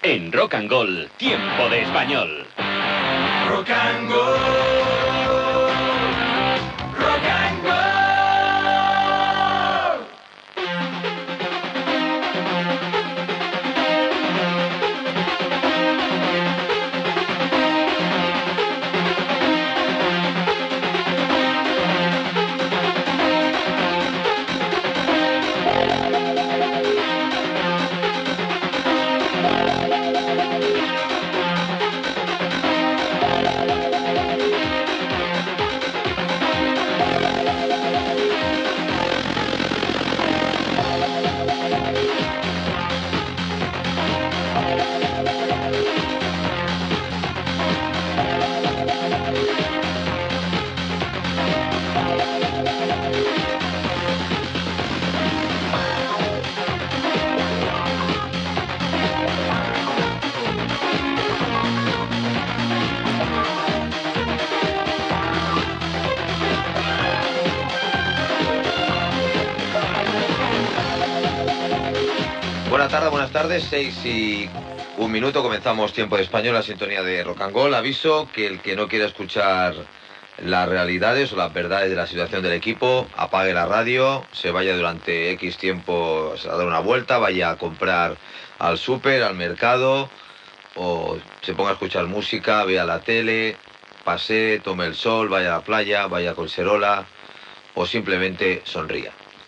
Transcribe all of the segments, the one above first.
En Rock and Gold, tiempo de español. Rock and Gold. Rock and Gold. Buenas tardes, 6:01, comenzamos Tiempo de Español, la sintonía de Rock and Gold. Aviso que el que no quiera escuchar las realidades o las verdades de la situación del equipo, apague la radio, se vaya durante X tiempo a dar una vuelta, vaya a comprar al súper, al mercado, o se ponga a escuchar música, vea la tele, pasee, tome el sol, vaya a la playa, vaya a Collserola o simplemente sonría.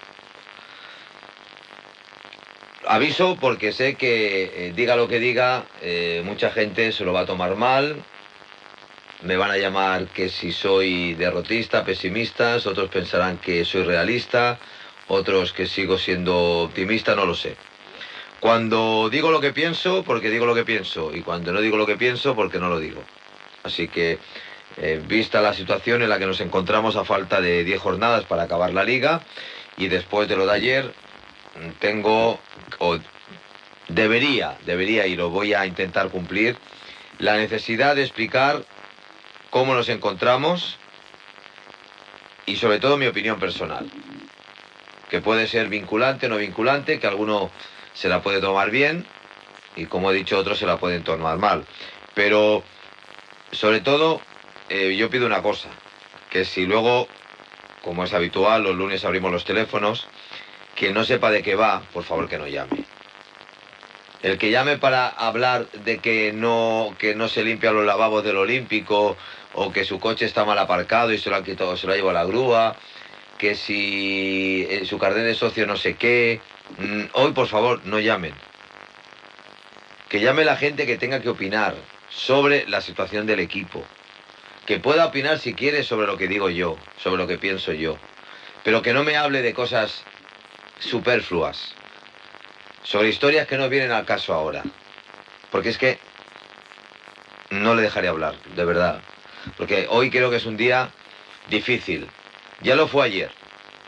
Aviso porque sé que diga lo que diga, mucha gente se lo va a tomar mal, me van a llamar que si soy derrotista, pesimista, otros pensarán que soy realista, otros que sigo siendo optimista, no lo sé. Cuando digo lo que pienso, porque digo lo que pienso, y cuando no digo lo que pienso, porque no lo digo. Así que, vista la situación en la que nos encontramos a falta de 10 jornadas para acabar la liga, y después de lo de ayer, tengo, o debería, y lo voy a intentar cumplir, la necesidad de explicar cómo nos encontramos y sobre todo mi opinión personal, que puede ser vinculante o no vinculante, que alguno se la puede tomar bien y, como he dicho, otros se la pueden tomar mal. Pero sobre todo yo pido una cosa, que si luego, como es habitual, los lunes abrimos los teléfonos, quien no sepa de qué va, por favor que no llame. El que llame para hablar de que no se limpian los lavabos del Olímpico, o que su coche está mal aparcado y se lo han quitado, se lo ha llevado a la grúa, que si su carnet de socio no sé qué, hoy por favor no llamen. Que llame la gente que tenga que opinar sobre la situación del equipo. Que pueda opinar si quiere sobre lo que digo yo, sobre lo que pienso yo. Pero que no me hable de cosas superfluas, sobre historias que no vienen al caso ahora, porque es que no le dejaré hablar, de verdad, porque hoy creo que es un día difícil. Ya lo fue ayer.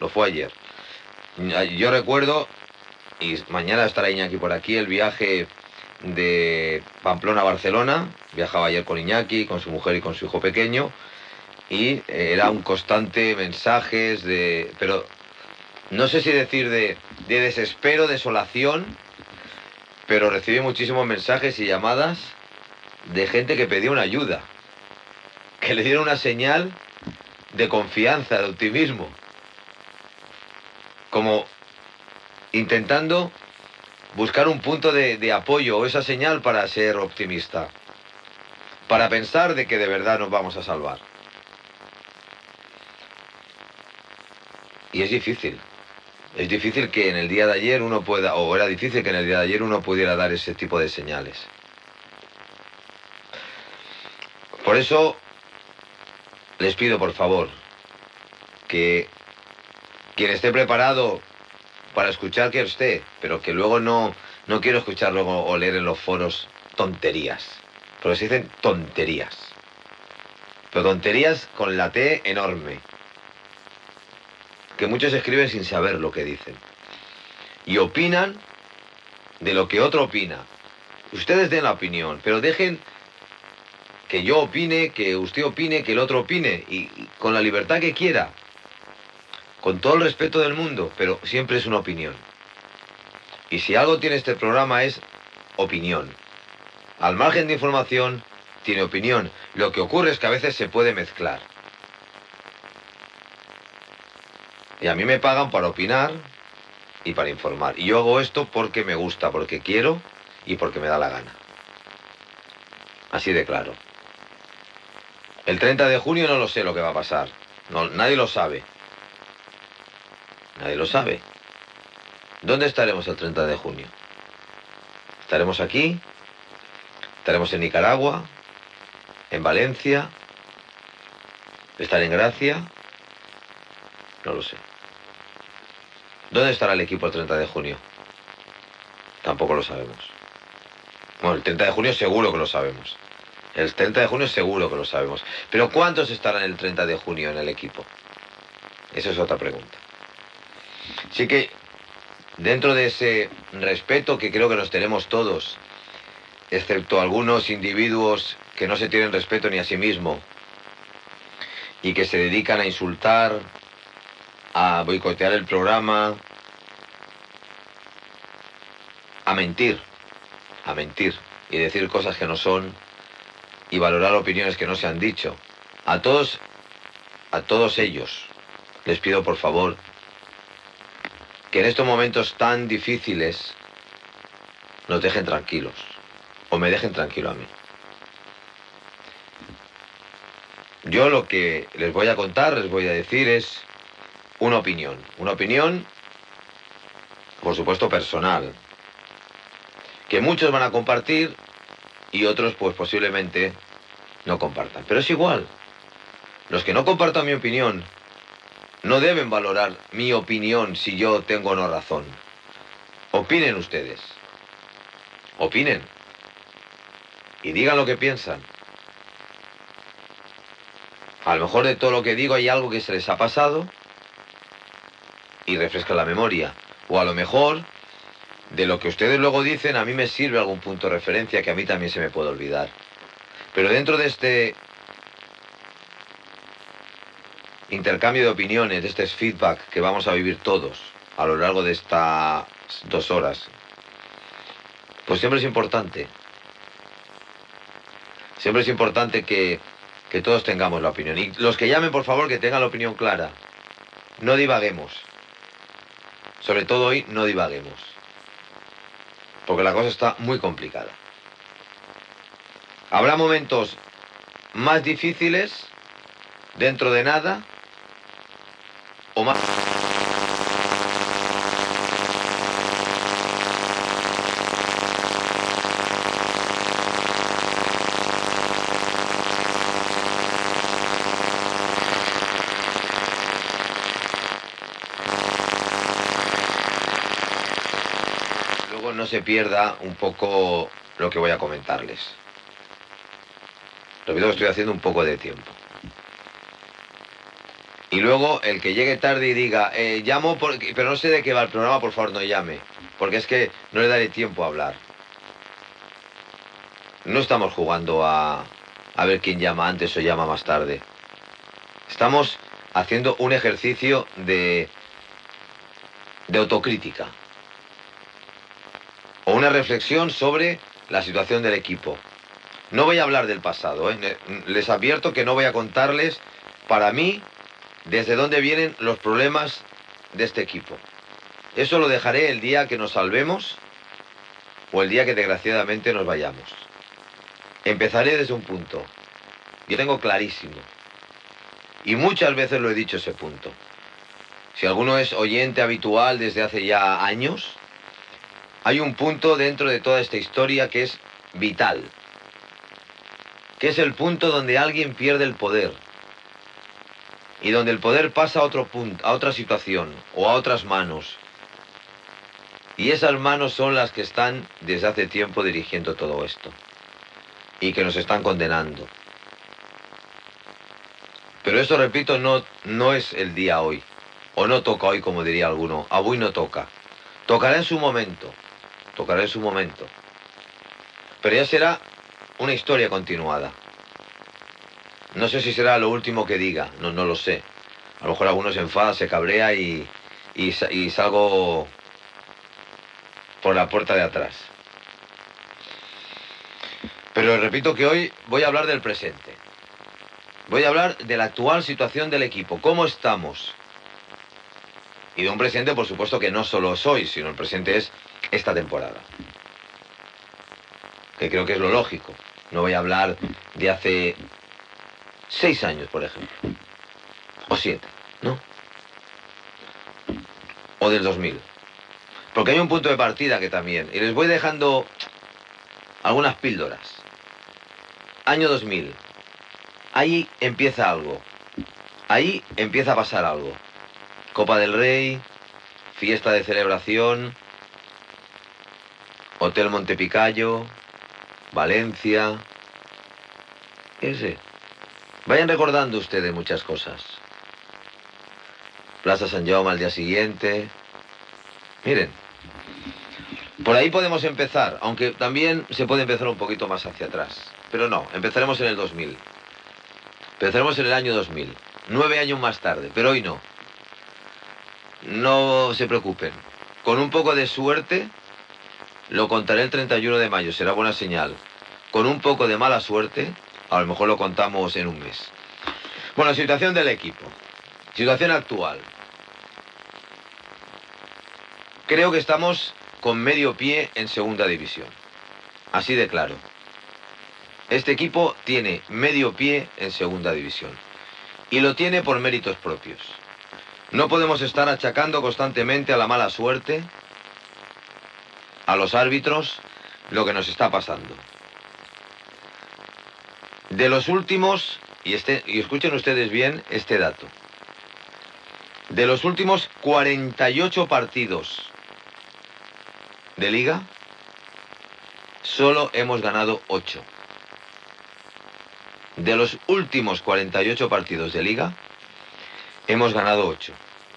Yo recuerdo, y mañana estará Iñaki por aquí, el viaje de Pamplona a Barcelona. Viajaba ayer con Iñaki, con su mujer y con su hijo pequeño, y era un constante mensajes pero no sé si decir de desespero, desolación, pero recibí muchísimos mensajes y llamadas de gente que pedía una ayuda, que le dieron una señal de confianza, de optimismo, como intentando buscar un punto de apoyo o esa señal para ser optimista, para pensar de que de verdad nos vamos a salvar. Y es difícil. Es difícil que en el día de ayer uno pueda, o era difícil que en el día de ayer uno pudiera dar ese tipo de señales. Por eso les pido, por favor, que quien esté preparado para escuchar, que esté, pero que luego no quiero escuchar luego o leer en los foros tonterías. Porque se dicen tonterías. Pero tonterías con la T enorme, que muchos escriben sin saber lo que dicen. Y opinan de lo que otro opina. Ustedes den la opinión, pero dejen que yo opine, que usted opine, que el otro opine, y con la libertad que quiera, con todo el respeto del mundo, pero siempre es una opinión. Y si algo tiene este programa es opinión. al margen de información, tiene opinión. Lo que ocurre es que a veces se puede mezclar. Y a mí me pagan para opinar y para informar. Y yo hago esto porque me gusta, porque quiero y porque me da la gana. Así de claro. El 30 de junio no lo sé lo que va a pasar. No, nadie lo sabe. Nadie lo sabe. ¿Dónde estaremos el 30 de junio? ¿Estaremos aquí? ¿Estaremos en Nicaragua? ¿En Valencia? ¿Estaré en Gracia? No lo sé. ¿Dónde estará el equipo el 30 de junio? Tampoco lo sabemos. Bueno, el 30 de junio seguro que lo sabemos. El 30 de junio seguro que lo sabemos. Pero ¿cuántos estarán el 30 de junio en el equipo? Esa es otra pregunta. Así que, dentro de ese respeto que creo que nos tenemos todos, excepto algunos individuos que no se tienen respeto ni a sí mismos y que se dedican a insultar, a boicotear el programa, a mentir y decir cosas que no son y valorar opiniones que no se han dicho. A todos ellos les pido por favor que en estos momentos tan difíciles nos dejen tranquilos o me dejen tranquilo a mí. Yo lo que les voy a contar, les voy a decir es una opinión, por supuesto personal, que muchos van a compartir y otros pues posiblemente no compartan. Pero es igual, los que no compartan mi opinión no deben valorar mi opinión si yo tengo o no razón. Opinen ustedes, opinen y digan lo que piensan. A lo mejor de todo lo que digo hay algo que se les ha pasado y refresca la memoria. O a lo mejor, de lo que ustedes luego dicen, a mí me sirve algún punto de referencia que a mí también se me puede olvidar. Pero dentro de este intercambio de opiniones, de este feedback que vamos a vivir todos a lo largo de estas 2 horas, pues siempre es importante. Siempre es importante que todos tengamos la opinión. Y los que llamen, por favor, que tengan la opinión clara. No divaguemos. Sobre todo hoy, no divaguemos. Porque la cosa está muy complicada. Habrá momentos más difíciles dentro de nada o más... Luego no se pierda un poco lo que voy a comentarles. Lo que estoy haciendo un poco de tiempo. Y luego el que llegue tarde y diga, llamo, pero no sé de qué va el programa, por favor no llame. Porque es que no le daré tiempo a hablar. No estamos jugando a ver quién llama antes o llama más tarde. Estamos haciendo un ejercicio de autocrítica. O una reflexión sobre la situación del equipo. No voy a hablar del pasado, ¿eh? Les advierto que no voy a contarles, para mí, desde dónde vienen los problemas de este equipo. Eso lo dejaré el día que nos salvemos o el día que desgraciadamente nos vayamos. Empezaré desde un punto. Yo tengo clarísimo. Y muchas veces lo he dicho ese punto. Si alguno es oyente habitual desde hace ya años, hay un punto dentro de toda esta historia que es vital. Que es el punto donde alguien pierde el poder. Y donde el poder pasa a otro punto, a otra situación o a otras manos. Y esas manos son las que están desde hace tiempo dirigiendo todo esto. Y que nos están condenando. Pero eso, repito, no es el día hoy. O no toca hoy, como diría alguno. Avui no toca. Tocará en su momento. Tocará en su momento. Pero ya será una historia continuada. No sé si será lo último que diga. No lo sé. A lo mejor alguno se enfada, se cabrea y salgo por la puerta de atrás. Pero repito que hoy voy a hablar del presente. Voy a hablar de la actual situación del equipo. ¿Cómo estamos? Y de un presente, por supuesto, que no solo es hoy, sino el presente es esta temporada. Que creo que es lo lógico. No voy a hablar de hace 6 años, por ejemplo. O 7, ¿no? O del 2000. Porque hay un punto de partida que también... Y les voy dejando algunas píldoras. Año 2000. Ahí empieza algo. Ahí empieza a pasar algo. Copa del Rey, fiesta de celebración, Hotel Montepicayo, Valencia... Ese. Vayan recordando ustedes muchas cosas. Plaza San Jaume al día siguiente. Miren, por ahí podemos empezar, aunque también se puede empezar un poquito más hacia atrás. Pero no, empezaremos en el 2000. Empezaremos en el año 2000. 9 años más tarde, pero hoy no. No se preocupen. Con un poco de suerte, lo contaré el 31 de mayo, será buena señal. Con un poco de mala suerte, a lo mejor lo contamos en un mes. Bueno, situación del equipo. Situación actual. Creo que estamos con medio pie en segunda división. Así de claro. Este equipo tiene medio pie en segunda división. Y lo tiene por méritos propios. No podemos estar achacando constantemente a la mala suerte, a los árbitros, lo que nos está pasando. De los últimos, y escuchen ustedes bien este dato, de los últimos 48 partidos de Liga, solo hemos ganado 8. De los últimos 48 partidos de Liga, hemos ganado 8.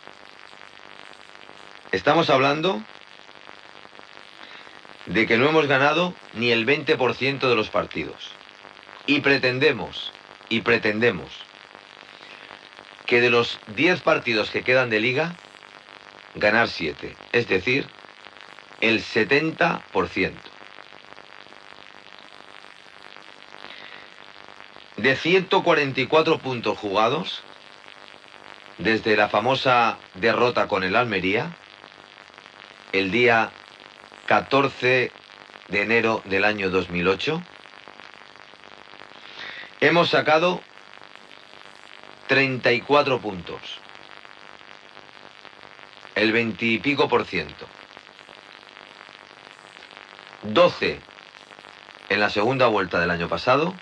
Estamos hablando de que no hemos ganado ni el 20% de los partidos. Y pretendemos que de los 10 partidos que quedan de Liga, ganar 7. Es decir, el 70%. De 144 puntos jugados, desde la famosa derrota con el Almería, el día 14 de enero del año 2008, hemos sacado 34 puntos, el 20 y pico %. 12 en la segunda vuelta del año pasado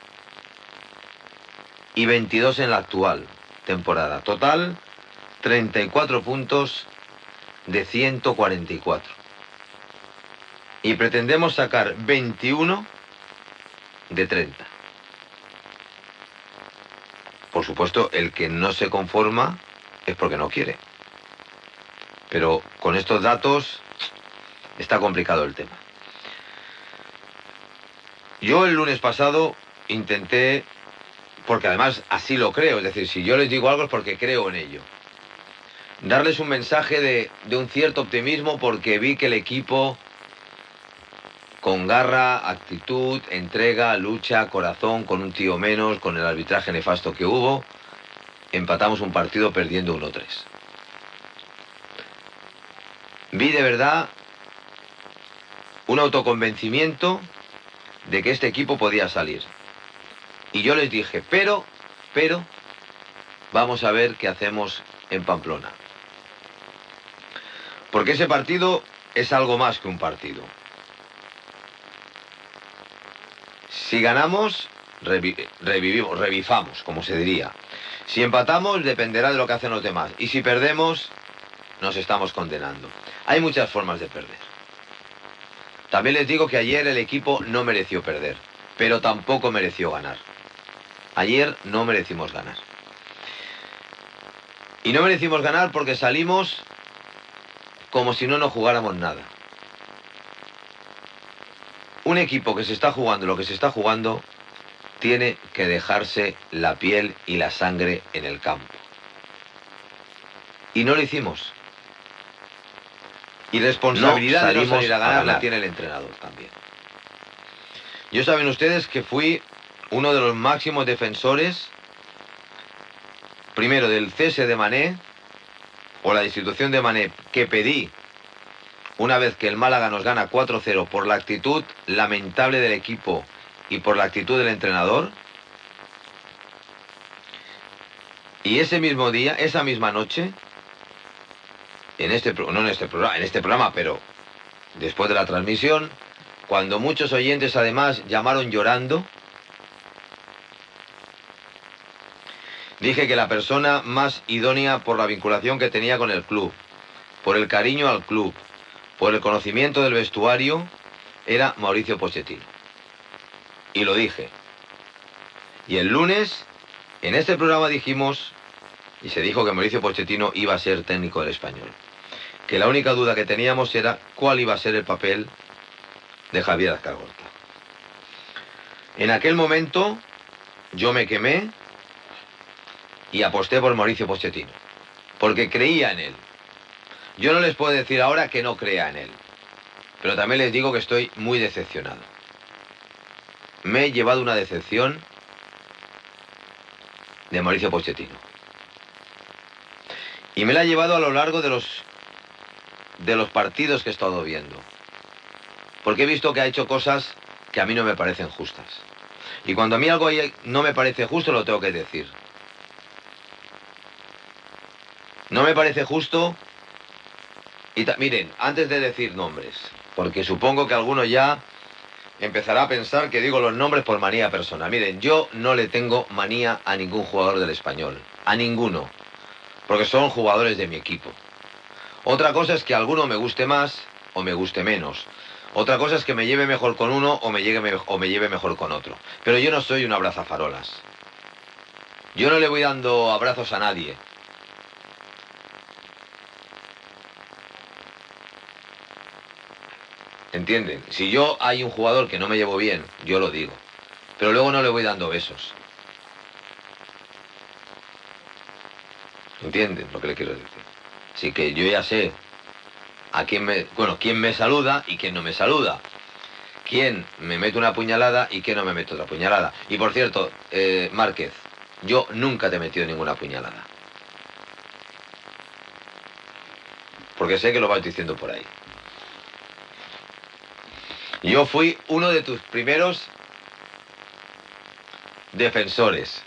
y 22 en la actual temporada. Total, 34 puntos de 144. Y pretendemos sacar 21 de 30. Por supuesto, el que no se conforma es porque no quiere. Pero con estos datos está complicado el tema. Yo el lunes pasado intenté, porque además así lo creo, es decir, si yo les digo algo es porque creo en ello, darles un mensaje de un cierto optimismo, porque vi que el equipo, con garra, actitud, entrega, lucha, corazón, con un tío menos, con el arbitraje nefasto que hubo, empatamos un partido perdiendo 1-3. Vi de verdad un autoconvencimiento de que este equipo podía salir. Y yo les dije, pero, vamos a ver qué hacemos en Pamplona. Porque ese partido es algo más que un partido. Si ganamos, revifamos, como se diría. Si empatamos, dependerá de lo que hacen los demás. Y si perdemos, nos estamos condenando. Hay muchas formas de perder. También les digo que ayer el equipo no mereció perder, pero tampoco mereció ganar. Ayer no merecimos ganar. Y no merecimos ganar porque salimos como si no nos jugáramos nada. Un equipo que se está jugando lo que se está jugando tiene que dejarse la piel y la sangre en el campo. Y no lo hicimos. Y responsabilidad de no salir a ganar la tiene el entrenador también. Yo saben ustedes que fui uno de los máximos defensores, primero del cese de Mané, o la destitución de Mané, que pedí una vez que el Málaga nos gana 4-0 por la actitud lamentable del equipo y por la actitud del entrenador. Y ese mismo día, esa misma noche, no en este programa, pero después de la transmisión, cuando muchos oyentes además llamaron llorando, dije que la persona más idónea por la vinculación que tenía con el club, por el cariño al club, por el conocimiento del vestuario, era Mauricio Pochettino. Y lo dije. Y el lunes, en este programa dijimos, y se dijo que Mauricio Pochettino iba a ser técnico del Español, que la única duda que teníamos era cuál iba a ser el papel de Javier Azcargorta. En aquel momento yo me quemé y aposté por Mauricio Pochettino, porque creía en él. Yo no les puedo decir ahora que no crea en él, pero también les digo que estoy muy decepcionado. Me he llevado una decepción de Mauricio Pochettino. Y me la he llevado a lo largo de los partidos que he estado viendo. Porque he visto que ha hecho cosas que a mí no me parecen justas. Y cuando a mí algo no me parece justo, lo tengo que decir. No me parece justo. Y miren, antes de decir nombres, porque supongo que alguno ya empezará a pensar que digo los nombres por manía personal. Miren, yo no le tengo manía a ningún jugador del Español. A ninguno. Porque son jugadores de mi equipo. Otra cosa es que a alguno me guste más o me guste menos. Otra cosa es que me lleve mejor con uno o me lleve mejor con otro. Pero yo no soy un abrazafarolas. Yo no le voy dando abrazos a nadie. ¿Entienden? Si yo hay un jugador que no me llevo bien, yo lo digo. Pero luego no le voy dando besos. ¿Entienden lo que le quiero decir? Así que yo ya sé quién me saluda y quién no me saluda. Quién me mete una puñalada y quién no me mete otra puñalada. Y por cierto, Márquez, yo nunca te he metido ninguna puñalada. Porque sé que lo vas diciendo por ahí. Yo fui uno de tus primeros defensores.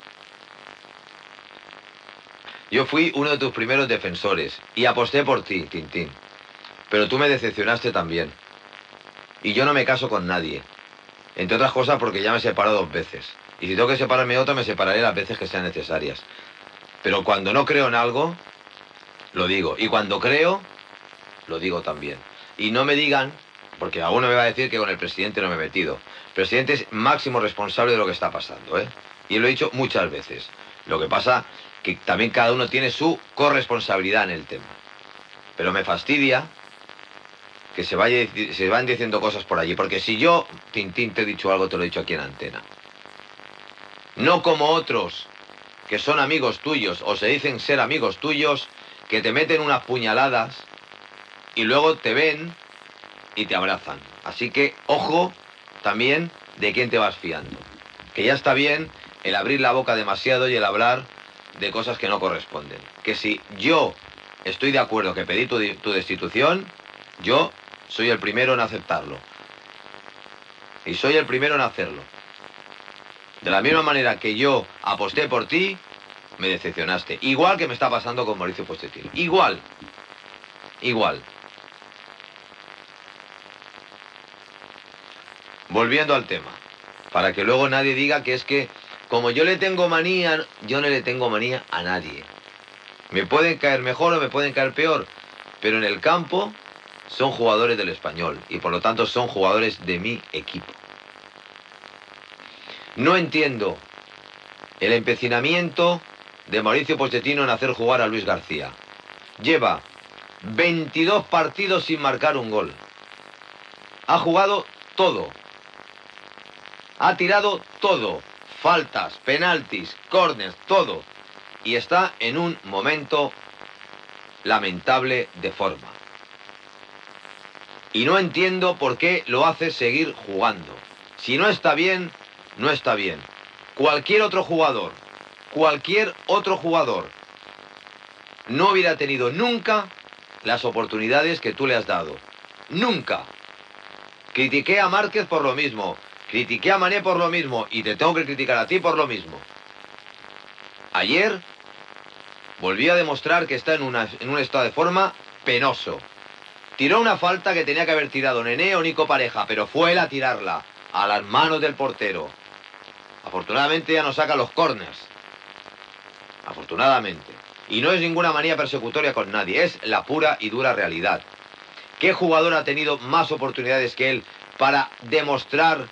Yo fui uno de tus primeros defensores y aposté por ti, Tintín. Pero tú me decepcionaste también. Y yo no me caso con nadie. Entre otras cosas porque ya me he separado 2 veces. Y si tengo que separarme otra, me separaré las veces que sean necesarias. Pero cuando no creo en algo, lo digo. Y cuando creo, lo digo también. Y no me digan, porque alguno me va a decir que con el presidente no me he metido. El presidente es máximo responsable de lo que está pasando, ¿eh? Y lo he dicho muchas veces. Lo que pasa que también cada uno tiene su corresponsabilidad en el tema. Pero me fastidia que se van diciendo cosas por allí. Porque si yo, Tintín, te he dicho algo, te lo he dicho aquí en antena. No como otros que son amigos tuyos o se dicen ser amigos tuyos, que te meten unas puñaladas y luego te ven y te abrazan. Así que, ojo también de quién te vas fiando. Que ya está bien el abrir la boca demasiado y el hablar de cosas que no corresponden. Que si yo estoy de acuerdo que pedí tu destitución, yo soy el primero en aceptarlo. Y soy el primero en hacerlo. De la misma manera que yo aposté por ti, me decepcionaste. Igual que me está pasando con Mauricio Pochettino. Igual. Volviendo al tema. Para que luego nadie diga que es que, como yo le tengo manía, yo no le tengo manía a nadie. Me pueden caer mejor o me pueden caer peor, pero en el campo son jugadores del Español y por lo tanto son jugadores de mi equipo. No entiendo el empecinamiento de Mauricio Pochettino en hacer jugar a Luis García. Lleva 22 partidos sin marcar un gol. Ha jugado todo. Ha tirado todo. Faltas, penaltis, córners, todo. Y está en un momento lamentable de forma. Y no entiendo por qué lo hace seguir jugando. Si no está bien, no está bien. Cualquier otro jugador no hubiera tenido nunca las oportunidades que tú le has dado. Nunca. Critiqué a Márquez por lo mismo. Critiqué a Mané por lo mismo. Y te tengo que criticar a ti por lo mismo. Ayer volvió a demostrar que está en un estado de forma penoso. Tiró una falta que tenía que haber tirado Nené o Nico Pareja, pero fue él a tirarla a las manos del portero. Afortunadamente ya no saca los córners. Afortunadamente. Y no es ninguna manía persecutoria con nadie, es la pura y dura realidad. ¿Qué jugador ha tenido más oportunidades que él para demostrar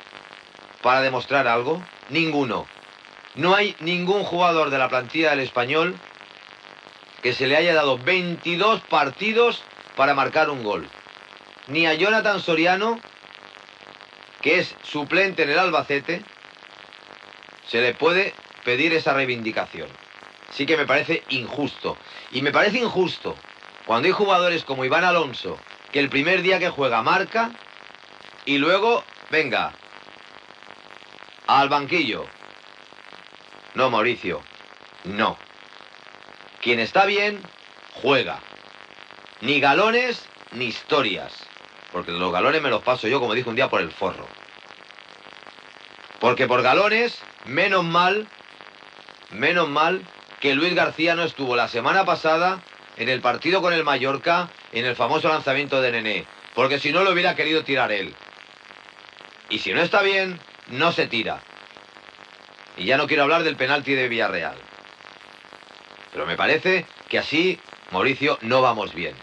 algo? Ninguno. No hay ningún jugador de la plantilla del Español que se le haya dado 22 partidos para marcar un gol. Ni a Jonathan Soriano, que es suplente en el Albacete, se le puede pedir esa reivindicación. Sí que me parece injusto. Y me parece injusto cuando hay jugadores como Iván Alonso, que el primer día que juega marca y luego, venga, al banquillo. No, Mauricio, no. Quien está bien, juega. Ni galones, ni historias. Porque los galones me los paso yo, como dije un día, por el forro. Porque por galones, menos mal que Luis García no estuvo la semana pasada en el partido con el Mallorca, en el famoso lanzamiento de Nené. Porque si no lo hubiera querido tirar él. Y si no está bien, no se tira. Y ya no quiero hablar del penalti de Villarreal. Pero me parece que así, Mauricio, no vamos bien.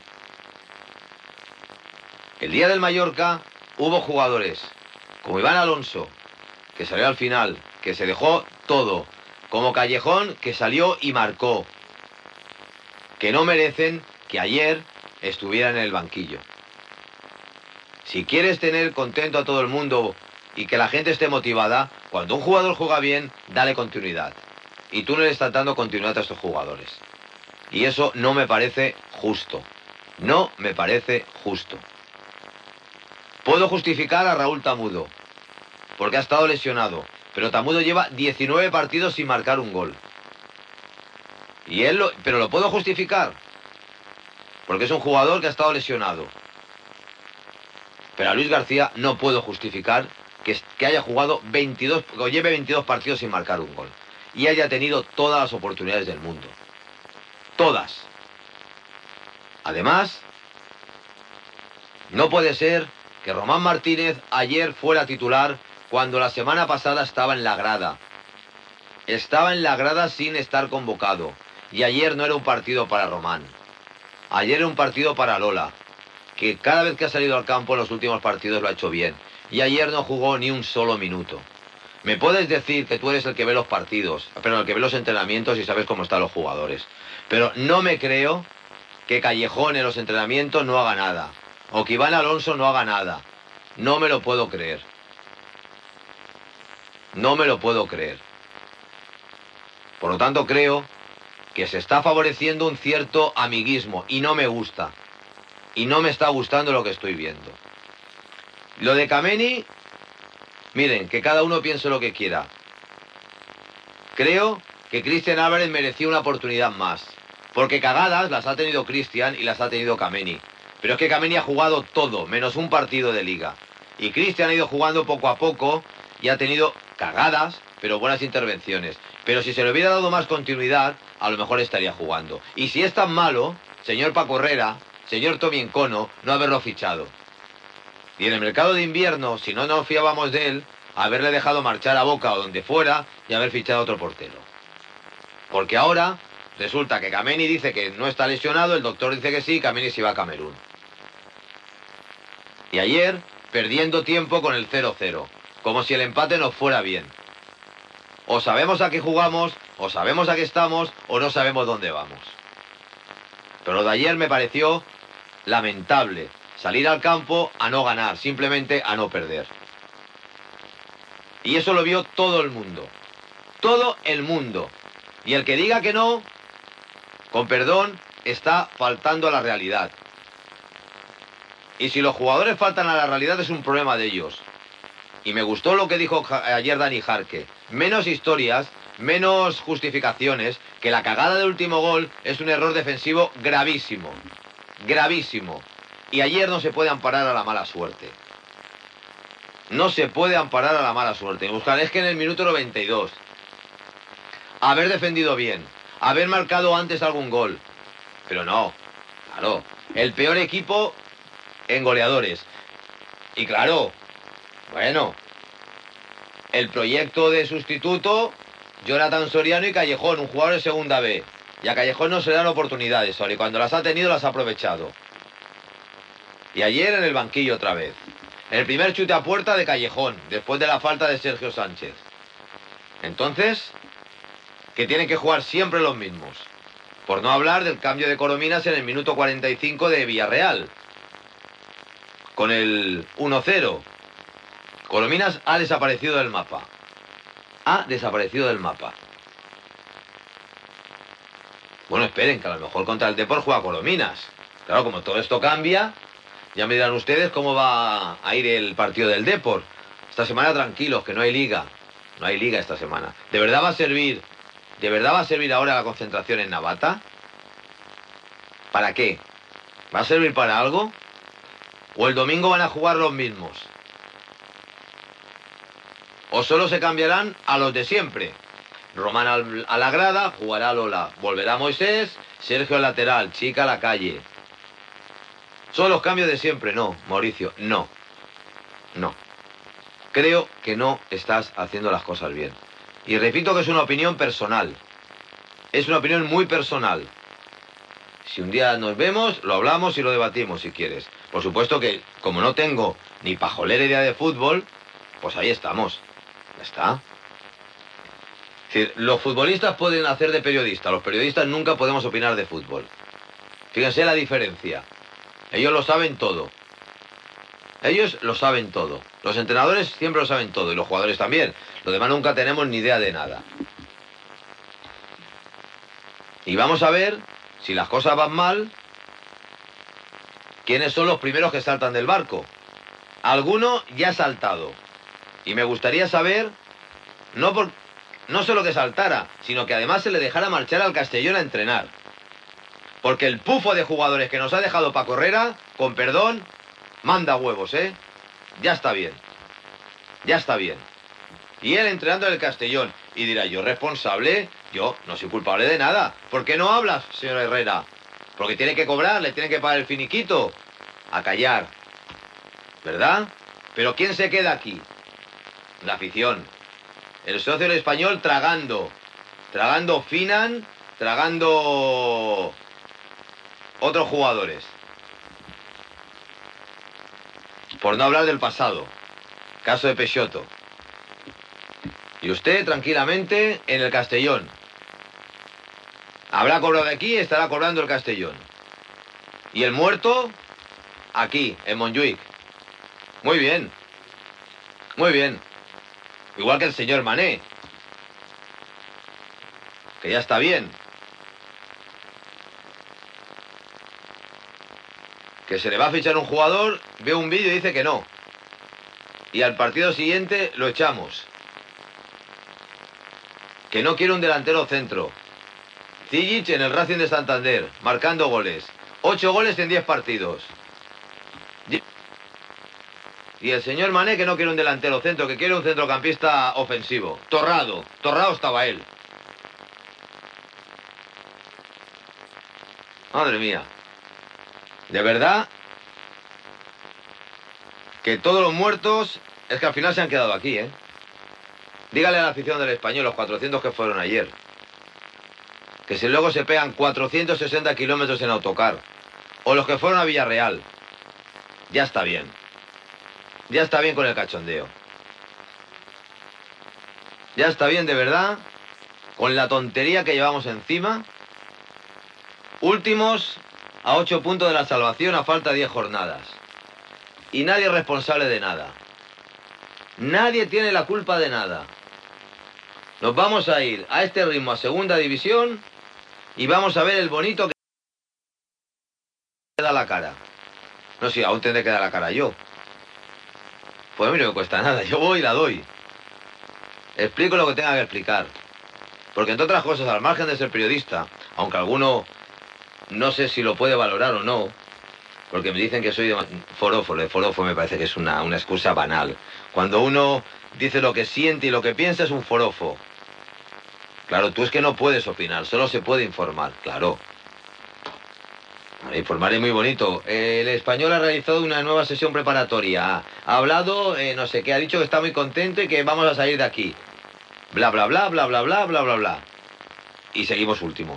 El día del Mallorca hubo jugadores como Iván Alonso, que salió al final, que se dejó todo, como Callejón, que salió y marcó, que no merecen que ayer estuvieran en el banquillo. Si quieres tener contento a todo el mundo y que la gente esté motivada, cuando un jugador juega bien, dale continuidad. Y tú no le estás dando continuidad a estos jugadores. Y eso no me parece justo. No me parece justo. Puedo justificar a Raúl Tamudo, porque ha estado lesionado. Pero Tamudo lleva 19 partidos sin marcar un gol. Pero lo puedo justificar, porque es un jugador que ha estado lesionado. Pero a Luis García no puedo justificar que haya jugado 22, o lleve 22 partidos sin marcar un gol. Y haya tenido todas las oportunidades del mundo. Todas. Además, no puede ser que Román Martínez ayer fuera titular cuando la semana pasada estaba en la grada. Estaba en la grada sin estar convocado. Y ayer no era un partido para Román. Ayer era un partido para Lola, que cada vez que ha salido al campo en los últimos partidos lo ha hecho bien. Y ayer no jugó ni un solo minuto. Me puedes decir que tú eres el que ve los partidos, pero el que ve los entrenamientos y sabes cómo están los jugadores. Pero no me creo que Callejón en los entrenamientos no haga nada. O que Iván Alonso no haga nada. No me lo puedo creer. No me lo puedo creer. Por lo tanto, creo que se está favoreciendo un cierto amiguismo y no me gusta. Y no me está gustando lo que estoy viendo. Lo de Kameni, miren, que cada uno piense lo que quiera. Creo que Cristian Álvarez merecía una oportunidad más. Porque cagadas las ha tenido Cristian y las ha tenido Kameni. Pero es que Kameni ha jugado todo, menos un partido de liga. Y Cristian ha ido jugando poco a poco y ha tenido cagadas, pero buenas intervenciones. Pero si se le hubiera dado más continuidad, a lo mejor estaría jugando. Y si es tan malo, señor Paco Herrera, señor Tommy Encono, no haberlo fichado. Y en el mercado de invierno, si no nos fiábamos de él, haberle dejado marchar a Boca o donde fuera y haber fichado a otro portero. Porque ahora resulta que Kameni dice que no está lesionado, el doctor dice que sí, Kameni se va a Camerún. Y ayer, perdiendo tiempo con el 0-0, como si el empate nos fuera bien. O sabemos a qué jugamos, o sabemos a qué estamos, o no sabemos dónde vamos. Pero lo de ayer me pareció lamentable. Salir al campo a no ganar, simplemente a no perder. Y eso lo vio todo el mundo. Todo el mundo. Y el que diga que no, con perdón, está faltando a la realidad. Y si los jugadores faltan a la realidad es un problema de ellos. Y me gustó lo que dijo ayer Dani Jarque. Menos historias, menos justificaciones, que la cagada del último gol es un error defensivo gravísimo. Gravísimo. Y ayer no se puede amparar a la mala suerte. No se puede amparar a la mala suerte. Buscar es que en el minuto 92, haber defendido bien, haber marcado antes algún gol. Pero no, claro, el peor equipo en goleadores. Y claro, bueno, el proyecto de sustituto, Jonathan Soriano y Callejón, un jugador de segunda B. Y a Callejón no se le dan oportunidades, y cuando las ha tenido las ha aprovechado. Y ayer en el banquillo otra vez. El primer chute a puerta de Callejón, después de la falta de Sergio Sánchez. Entonces, que tienen que jugar siempre los mismos. Por no hablar del cambio de Corominas en el minuto 45 de Villarreal. Con el 1-0. Corominas ha desaparecido del mapa. Ha desaparecido del mapa. Bueno, esperen, que a lo mejor contra el Depor juega Corominas. Claro, como todo esto cambia, ya me dirán ustedes cómo va a ir el partido del Depor. Esta semana tranquilos, que no hay liga. No hay liga esta semana. ¿De verdad va a servir? ¿De verdad va a servir ahora la concentración en Navata? ¿Para qué? ¿Va a servir para algo? ¿O el domingo van a jugar los mismos? ¿O solo se cambiarán a los de siempre? Román a la grada, jugará Lola. Volverá Moisés, Sergio al lateral, Chica a la calle. ¿Son los cambios de siempre? No, Mauricio, no. No. Creo que no estás haciendo las cosas bien. Y repito que es una opinión personal. Es una opinión muy personal. Si un día nos vemos, lo hablamos y lo debatimos si quieres. Por supuesto que, como no tengo ni pajolera idea de fútbol, pues ahí estamos. Ya está. Es decir, los futbolistas pueden hacer de periodistas. Los periodistas nunca podemos opinar de fútbol. Fíjense la diferencia. Ellos lo saben todo. Ellos lo saben todo. Los entrenadores siempre lo saben todo y los jugadores también. Los demás nunca tenemos ni idea de nada. Y vamos a ver, si las cosas van mal, quiénes son los primeros que saltan del barco. Alguno ya ha saltado. Y me gustaría saber, no solo que saltara, sino que además se le dejara marchar al Castellón a entrenar. Porque el pufo de jugadores que nos ha dejado Paco Herrera, con perdón, manda huevos, ¿eh? Ya está bien. Ya está bien. Y él entrenando en el Castellón. Y dirá, yo responsable, yo no soy culpable de nada. ¿Por qué no hablas, señor Herrera? Porque tiene que cobrar, le tiene que pagar el finiquito. A callar. ¿Verdad? Pero ¿quién se queda aquí? La afición. El socio del Español tragando. Tragando Finan, tragando otros jugadores. Por no hablar del pasado. Caso de Peixoto. Y usted tranquilamente en el Castellón. Habrá cobrado de aquí y estará cobrando el Castellón. Y el muerto, aquí, en Montjuic. Muy bien. Muy bien. Igual que el señor Mané. Que ya está bien. Que se le va a fichar un jugador, ve un vídeo y dice que no. Y al partido siguiente lo echamos. Que no quiere un delantero centro. Zigic en el Racing de Santander, marcando goles. 8 goles en 10 partidos. Y el señor Mané que no quiere un delantero centro, que quiere un centrocampista ofensivo. Torrado. Torrado estaba él. Madre mía. De verdad que todos los muertos es que al final se han quedado aquí, ¿eh? Dígale a la afición del Español, los 400 que fueron ayer, que si luego se pegan 460 kilómetros en autocar, o los que fueron a Villarreal, ya está bien. Ya está bien con el cachondeo. Ya está bien de verdad con la tontería que llevamos encima. Últimos a 8 puntos de la salvación a falta de 10 jornadas. Y nadie es responsable de nada. Nadie tiene la culpa de nada. Nos vamos a ir a este ritmo a segunda división y vamos a ver el bonito que da la cara. No sé, aún tendré que dar la cara yo. Pues a mí no me cuesta nada, yo voy y la doy. Explico lo que tenga que explicar. Porque entre otras cosas, al margen de ser periodista, aunque alguno no sé si lo puede valorar o no, porque me dicen que soy de forofo, el forofo me parece que es una excusa banal. Cuando uno dice lo que siente y lo que piensa es un forofo. Claro, tú es que no puedes opinar, solo se puede informar, claro. Informar es muy bonito. El Español ha realizado una nueva sesión preparatoria. Ha hablado, no sé qué, ha dicho que está muy contento y que vamos a salir de aquí. Bla, bla, bla, bla, bla, bla, bla, bla, bla. Y seguimos últimos.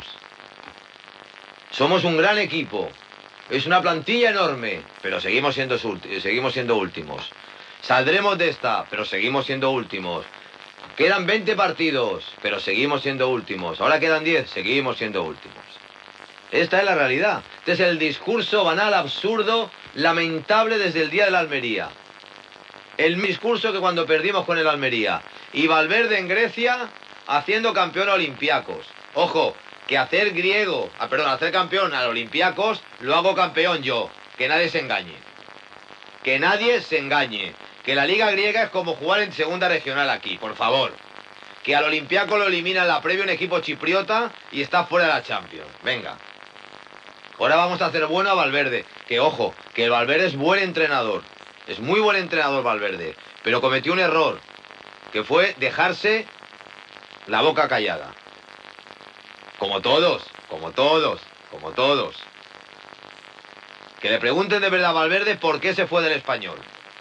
Somos un gran equipo. Es una plantilla enorme, pero seguimos siendo últimos. Saldremos de esta, pero seguimos siendo últimos. Quedan 20 partidos, pero seguimos siendo últimos. Ahora quedan 10, seguimos siendo últimos. Esta es la realidad. Este es el discurso banal, absurdo, lamentable desde el día de la Almería. El discurso que cuando perdimos con el Almería. Y Valverde en Grecia haciendo campeón a Olympiacos. Ojo, que hacer campeón a Olympiacos lo hago campeón yo. Que nadie se engañe. Que nadie se engañe. Que la Liga Griega es como jugar en segunda regional aquí, por favor. Que al Olympiacos lo elimina en la previa un equipo chipriota y está fuera de la Champions. Venga. Ahora vamos a hacer bueno a Valverde. Que ojo, que el Valverde es buen entrenador. Es muy buen entrenador Valverde. Pero cometió un error. Que fue dejarse la boca callada. Como todos, como todos, como todos. Que le pregunten de verdad a Valverde por qué se fue del Español.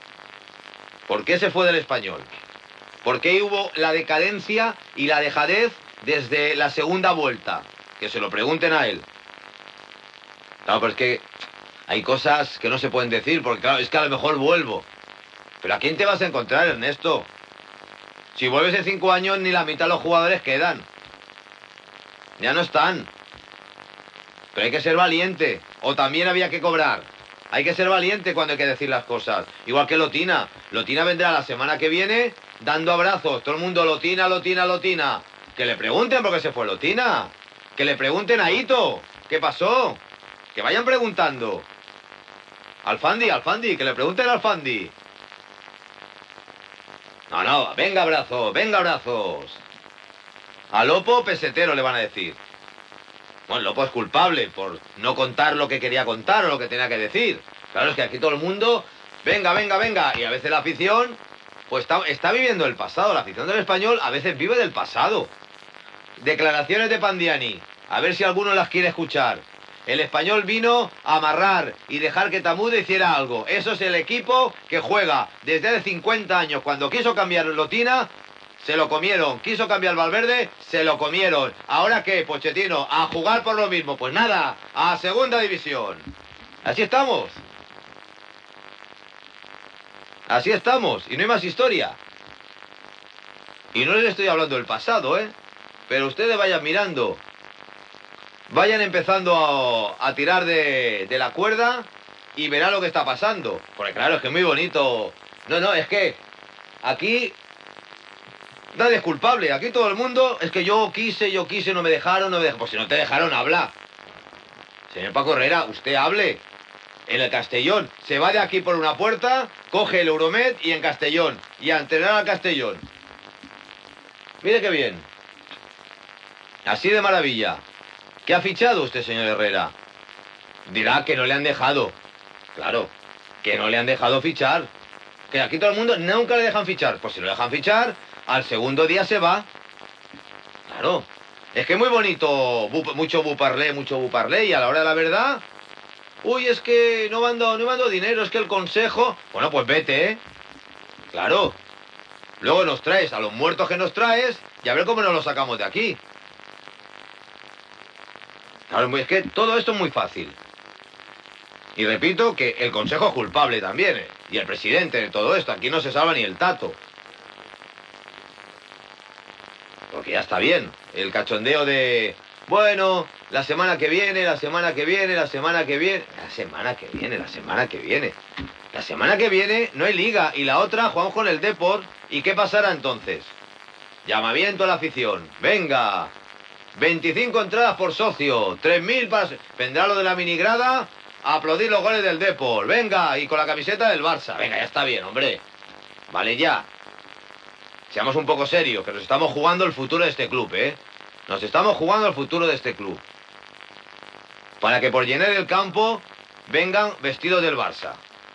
¿Por qué se fue del Español? ¿Por qué hubo la decadencia y la dejadez desde la segunda vuelta? Que se lo pregunten a él. Claro, pero es que hay cosas que no se pueden decir, porque claro, es que a lo mejor vuelvo. Pero ¿a quién te vas a encontrar, Ernesto? Si vuelves en 5 años, ni la mitad de los jugadores quedan. Ya no están. Pero hay que ser valiente. O también había que cobrar. Hay que ser valiente cuando hay que decir las cosas. Igual que Lotina. Lotina vendrá la semana que viene dando abrazos. Todo el mundo, Lotina, Lotina, Lotina. Que le pregunten por qué se fue Lotina. Que le pregunten a Ito. ¿Qué pasó? Que vayan preguntando. Al Fandi, que le pregunten al Fandi. No, venga abrazos, venga abrazos. A Lopo pesetero le van a decir. Bueno, Lopo es culpable por no contar lo que quería contar o lo que tenía que decir. Claro, es que aquí todo el mundo, venga, venga, venga. Y a veces la afición, pues está viviendo el pasado. La afición del Español a veces vive del pasado. Declaraciones de Pandiani. A ver si alguno las quiere escuchar. El Español vino a amarrar y dejar que Tamudo hiciera algo. Eso es el equipo que juega desde hace 50 años. Cuando quiso cambiar Lotina, se lo comieron. Quiso cambiar Valverde, se lo comieron. ¿Ahora qué, Pochettino? ¿A jugar por lo mismo? Pues nada, a segunda división. Así estamos. Así estamos. Y no hay más historia. Y no les estoy hablando del pasado, ¿eh? Pero ustedes vayan mirando. Vayan empezando a tirar de la cuerda y verán lo que está pasando. Porque claro, es que es muy bonito. No, es que aquí nadie es culpable. Aquí todo el mundo es que yo quise, no me dejaron, Pues si no te dejaron, habla. Señor Paco Herrera, usted hable. En el Castellón. Se va de aquí por una puerta, coge el Euromed y en Castellón. Y a entrenar al Castellón. Mire qué bien. Así de maravilla. ¿Qué ha fichado usted, señor Herrera? Dirá que no le han dejado. Claro, que no le han dejado fichar. Que aquí todo el mundo nunca le dejan fichar. Pues si lo dejan fichar, al segundo día se va. Claro. Es que es muy bonito, mucho buparlé, y a la hora de la verdad... Uy, es que no mando dinero, es que el consejo... Bueno, pues vete, ¿eh? Claro. Luego nos traes a los muertos que nos traes y a ver cómo nos los sacamos de aquí. Claro, es que todo esto es muy fácil. Y repito que el Consejo es culpable también, ¿eh? Y el presidente de todo esto. Aquí no se salva ni el tato. Porque ya está bien. El cachondeo de... Bueno, la semana que viene... La semana que viene no hay liga. Y la otra jugamos con el Depor. ¿Y qué pasará entonces? Llamamiento a la afición. Venga... 25 entradas por socio, 3.000 para... Vendrá lo de la minigrada a aplaudir los goles del Depor. Venga, y con la camiseta del Barça. Venga, ya está bien, hombre. Vale ya. Seamos un poco serios, que nos estamos jugando el futuro de este club, ¿eh? Nos estamos jugando el futuro de este club. Para que por llenar el campo vengan vestidos del Barça.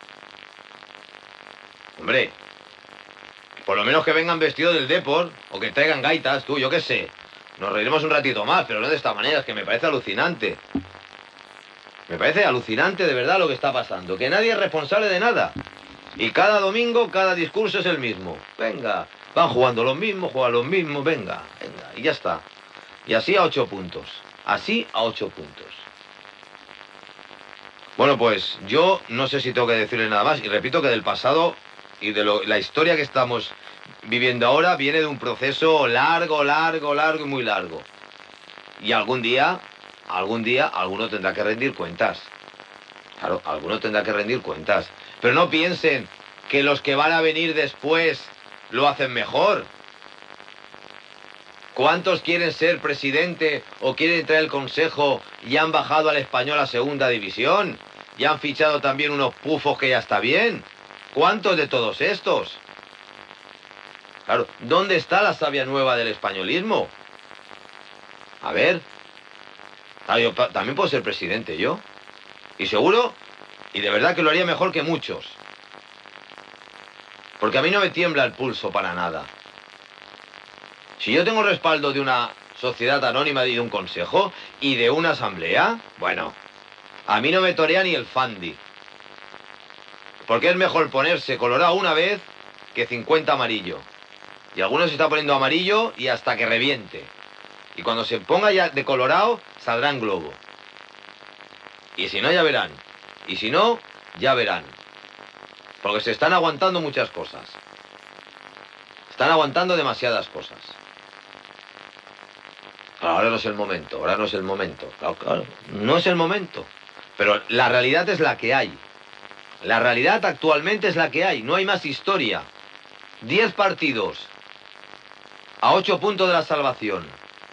Hombre, por lo menos que vengan vestidos del Depor o que traigan gaitas, tú, yo qué sé. Nos reiremos un ratito más, pero no de esta manera, es que me parece alucinante. Me parece alucinante de verdad lo que está pasando, que nadie es responsable de nada. Y cada domingo, cada discurso es el mismo. Venga, van jugando los mismos, juegan los mismos, venga, y ya está. Y así a 8 puntos. Así a 8 puntos. Bueno, pues yo no sé si tengo que decirle nada más. Y repito que del pasado y de la historia que estamos viviendo ahora viene de un proceso largo y muy largo. Y algún día, alguno tendrá que rendir cuentas. Claro, alguno tendrá que rendir cuentas. Pero no piensen que los que van a venir después lo hacen mejor. ¿Cuántos quieren ser presidente o quieren entrar al consejo y han bajado al Español a segunda división? Y han fichado también unos pufos que ya está bien. ¿Cuántos de todos estos? Claro, ¿dónde está la savia nueva del españolismo? A ver. Yo también puedo ser presidente, yo. Y seguro, y de verdad que lo haría mejor que muchos. Porque a mí no me tiembla el pulso para nada. Si yo tengo respaldo de una sociedad anónima y de un consejo y de una asamblea, bueno, a mí no me torea ni el fandi. Porque es mejor ponerse colorado una vez que 50 amarillo. Y algunos se está poniendo amarillo y hasta que reviente. Y cuando se ponga ya de colorado, saldrá en globo. Y si no, ya verán. Y si no, ya verán. Porque se están aguantando muchas cosas. Están aguantando demasiadas cosas. Ahora no es el momento, ahora no es el momento. Claro, no es el momento. Pero la realidad es la que hay. La realidad actualmente es la que hay. No hay más historia. 10 partidos. A 8 puntos de la salvación.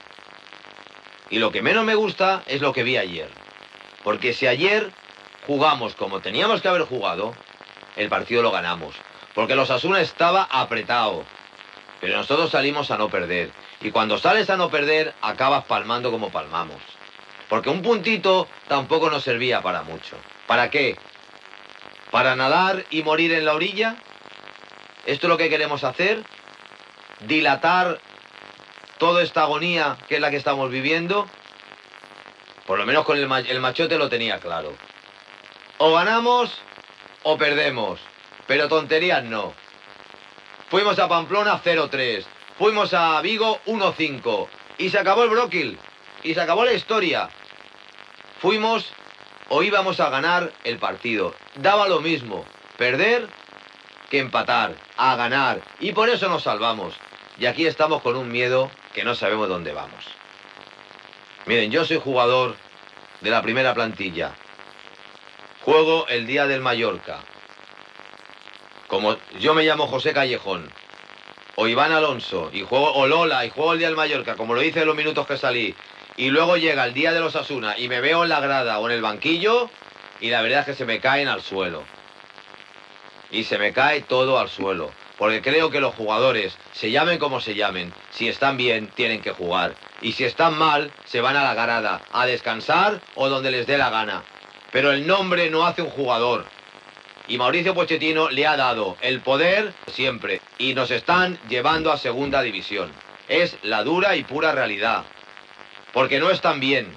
Y lo que menos me gusta es lo que vi ayer. Porque si ayer jugamos como teníamos que haber jugado, el partido lo ganamos. Porque el Osasuna estaba apretado. Pero nosotros salimos a no perder. Y cuando sales a no perder, acabas palmando como palmamos. Porque un puntito tampoco nos servía para mucho. ¿Para qué? ¿Para nadar y morir en la orilla? ¿Esto es lo que queremos hacer? ¿Dilatar toda esta agonía que es la que estamos viviendo? Por lo menos con el machote lo tenía claro. O ganamos o perdemos. Pero tonterías no. Fuimos a Pamplona 0-3. Fuimos a Vigo 1-5. Y se acabó el bróquil. Y se acabó la historia. Fuimos o íbamos a ganar el partido. Daba lo mismo perder que empatar, a ganar. Y por eso nos salvamos. Y aquí estamos con un miedo que no sabemos dónde vamos. Miren, yo soy jugador de la primera plantilla. Juego el día del Mallorca. Como yo me llamo José Callejón, o Iván Alonso, y juego, o Lola, y juego el día del Mallorca, como lo hice en los minutos que salí, y luego llega el día de los Osasuna y me veo en la grada o en el banquillo, y la verdad es que se me caen al suelo. Y se me cae todo al suelo. Porque creo que los jugadores, se llamen como se llamen, si están bien, tienen que jugar. Y si están mal, se van a la grada, a descansar o donde les dé la gana. Pero el nombre no hace un jugador. Y Mauricio Pochettino le ha dado el poder siempre. Y nos están llevando a segunda división. Es la dura y pura realidad. Porque no están bien.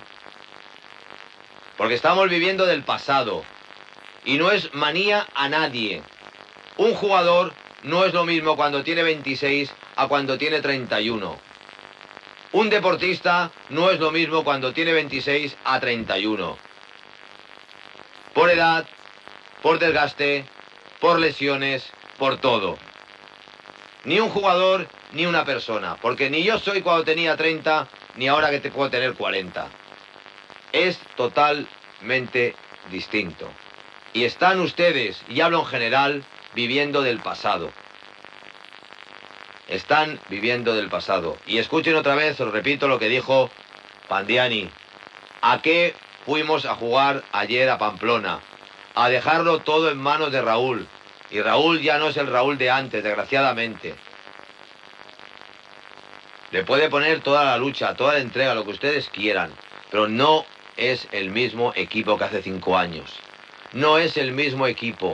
Porque estamos viviendo del pasado. Y no es manía a nadie. Un jugador no es lo mismo cuando tiene 26 a cuando tiene 31. Un deportista no es lo mismo cuando tiene 26 a 31. Por edad, por desgaste, por lesiones, por todo. Ni un jugador ni una persona. Porque ni yo soy cuando tenía 30, ni ahora que te puedo tener 40. Es totalmente distinto. Y están ustedes, y hablo en general, viviendo del pasado. Están viviendo del pasado. Y escuchen otra vez, os repito lo que dijo Pandiani. ¿A qué fuimos a jugar ayer a Pamplona? A dejarlo todo en manos de Raúl. Y Raúl ya no es el Raúl de antes, desgraciadamente. Le puede poner toda la lucha, toda la entrega, lo que ustedes quieran, pero no es el mismo equipo que hace 5 años. No es el mismo equipo.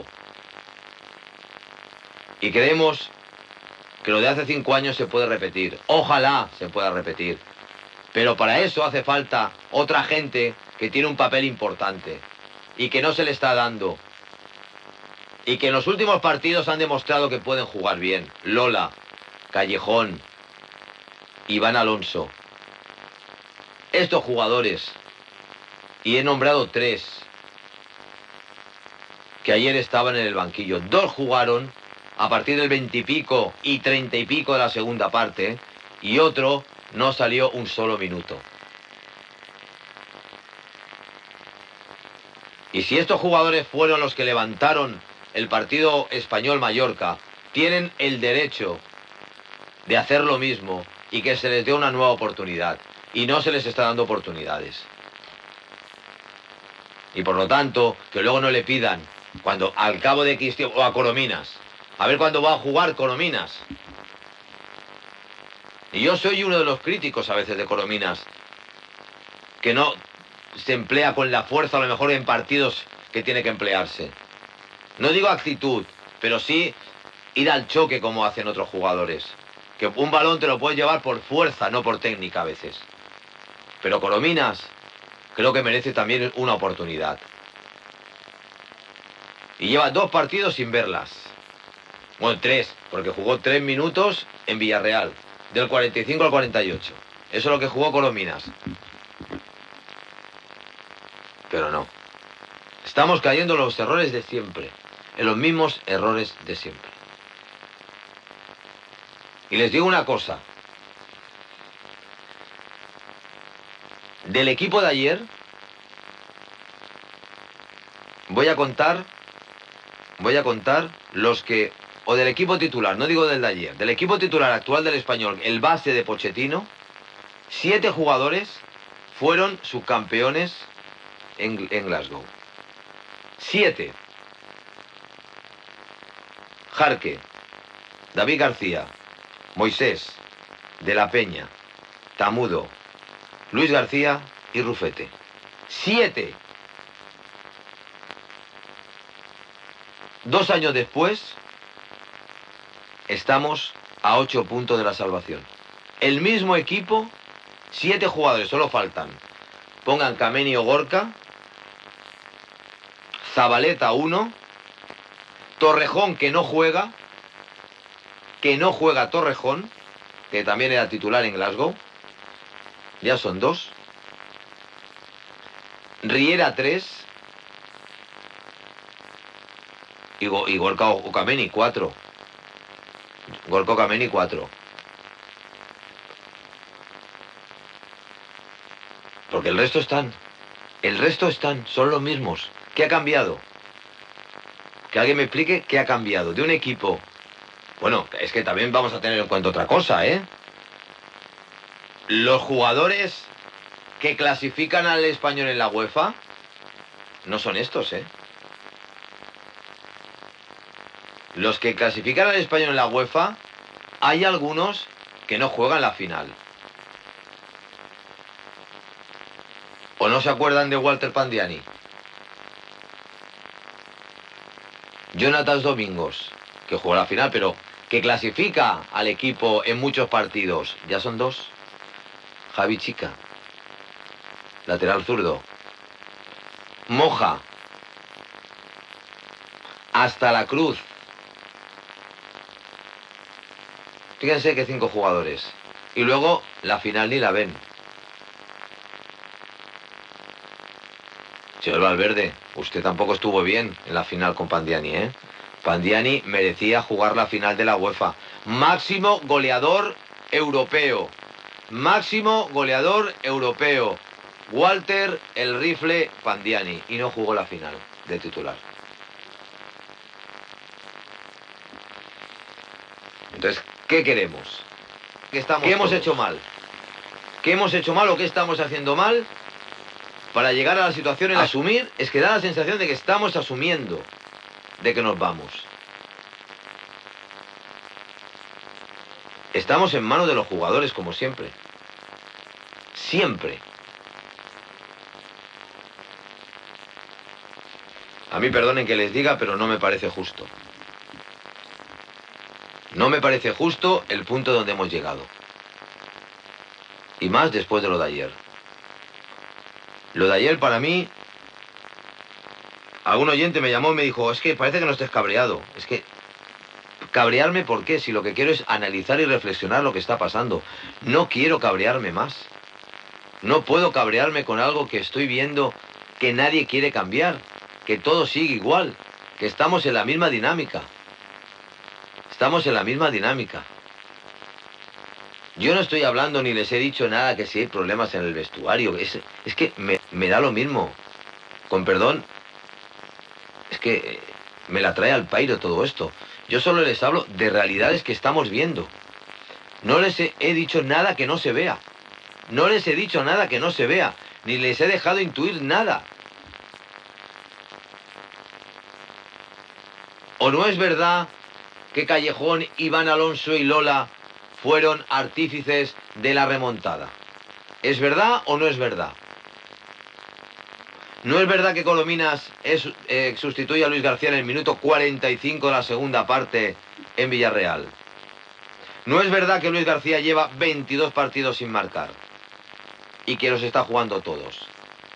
Y creemos que lo de hace 5 años se puede repetir. Ojalá se pueda repetir. Pero para eso hace falta otra gente que tiene un papel importante y que no se le está dando. Y que en los últimos partidos han demostrado que pueden jugar bien. Lola, Callejón, Iván Alonso. Estos jugadores, y he nombrado 3, que ayer estaban en el banquillo. 2 jugaron a partir del 20 y pico y 30 y pico de la segunda parte, y otro no salió un solo minuto. Y si estos jugadores fueron los que levantaron el partido Español-Mallorca, tienen el derecho de hacer lo mismo y que se les dé una nueva oportunidad. Y no se les está dando oportunidades. Y por lo tanto, que luego no le pidan, cuando al cabo de X tiempo, o a Corominas, a ver cuándo va a jugar Corominas. Y yo soy uno de los críticos a veces de Corominas, que no se emplea con la fuerza a lo mejor en partidos que tiene que emplearse. No digo actitud, pero sí ir al choque como hacen otros jugadores. Que un balón te lo puedes llevar por fuerza, no por técnica a veces. Pero Corominas creo que merece también una oportunidad. Y lleva 2 partidos sin verlas. Bueno, 3, porque jugó 3 minutos en Villarreal, del 45 al 48. Eso es lo que jugó Corominas. Pero no. Estamos cayendo en los errores de siempre. En los mismos errores de siempre. Y les digo una cosa. Del equipo de ayer, voy a contar los que, o del equipo titular, no digo del de ayer, del equipo titular actual del Español, el base de Pochettino, 7 jugadores fueron subcampeones en Glasgow. 7. Jarque, David García, Moisés, De la Peña, Tamudo, Luis García y Rufete. 7. 2 años después, estamos a 8 puntos de la salvación. El mismo equipo, 7 jugadores, solo faltan. Pongan Kameni o Gorka, Zabaleta 1, Torrejón que no juega Torrejón, que también era titular en Glasgow, ya son 2. Riera 3 y Gorka o Kameni 4. Gorka o Kameni 4. Porque el resto están, son los mismos. ¿Qué ha cambiado? Que alguien me explique qué ha cambiado de un equipo. Bueno, es que también vamos a tener en cuenta otra cosa, ¿eh? Los jugadores que clasifican al Español en la UEFA no son estos, ¿eh? Los que clasifican al Español en la UEFA, hay algunos que no juegan la final. ¿O no se acuerdan de Walter Pandiani? Jonatas Domingos, que jugó la final, pero que clasifica al equipo en muchos partidos. Ya son 2. Javi Chica, lateral zurdo. Moja. Hasta la Cruz. Fíjense que 5 jugadores. Y luego la final ni la ven. Señor Valverde, usted tampoco estuvo bien en la final con Pandiani, ¿eh? Pandiani merecía jugar la final de la UEFA. Máximo goleador europeo. Máximo goleador europeo. Walter el Rifle Pandiani. Y no jugó la final de titular. Entonces, ¿qué queremos? ¿Qué hemos hecho mal? ¿Qué hemos hecho mal o qué estamos haciendo mal para llegar a la situación en asumir? Es que da la sensación de que estamos asumiendo de que nos vamos. Estamos en manos de los jugadores, como siempre. Siempre. A mí perdonen que les diga, pero no me parece justo. No me parece justo el punto donde hemos llegado. Y más después de lo de ayer. Lo de ayer para mí... Algún oyente me llamó y me dijo, es que parece que no estés cabreado. Es que... ¿Cabrearme por qué? Si lo que quiero es analizar y reflexionar lo que está pasando. No quiero cabrearme más. No puedo cabrearme con algo que estoy viendo que nadie quiere cambiar. Que todo sigue igual. Que estamos en la misma dinámica. Estamos en la misma dinámica. Yo no estoy hablando ni les he dicho nada que si hay problemas en el vestuario. Es que me da lo mismo. Con perdón, es que me la trae al pairo todo esto. Yo solo les hablo de realidades que estamos viendo. No les he dicho nada que no se vea. No les he dicho nada que no se vea. Ni les he dejado intuir nada. ¿O no es verdad que Callejón, Iván Alonso y Lola fueron artífices de la remontada? ¿Es verdad o no es verdad? ¿No es verdad que Colominas sustituye a Luis García en el minuto 45 de la segunda parte en Villarreal? ¿No es verdad que Luis García lleva 22 partidos sin marcar y que los está jugando todos?